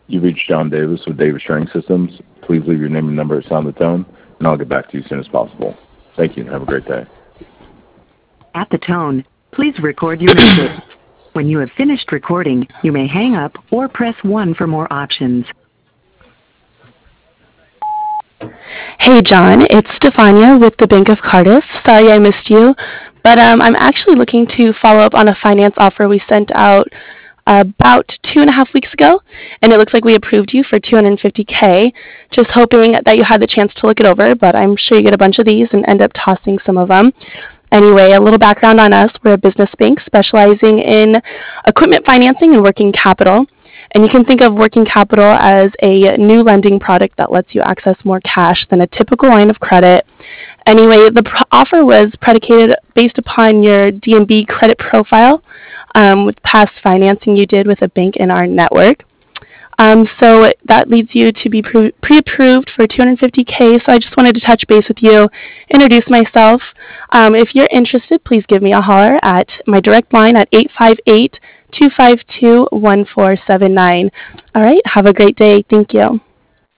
You reached John Davis with Davis Training Systems. Please leave your name and number at sound the tone, and I'll get back to you as soon as possible. Thank you, and have a great day. At the tone, please record your message. When you have finished recording, you may hang up or press 1 for more options. Hey John, it's Stefania with the Bank of Cardiff. Sorry I missed you, but I'm actually looking to follow up on a finance offer we sent out about 2.5 weeks ago, and it looks like we approved you for $250K. Just hoping that you had the chance to look it over, but I'm sure you get a bunch of these and end up tossing some of them. Anyway, a little background on us. We're a business bank specializing in equipment financing and working capital. And you can think of working capital as a new lending product that lets you access more cash than a typical line of credit. Anyway, the offer was predicated based upon your D&B credit profile with past financing you did with a bank in our network. So that leads you to be pre-approved for $250K. So I just wanted to touch base with you, introduce myself. If you're interested, please give me a holler at my direct line at 858-252-1479. All right, have a great day. Thank you.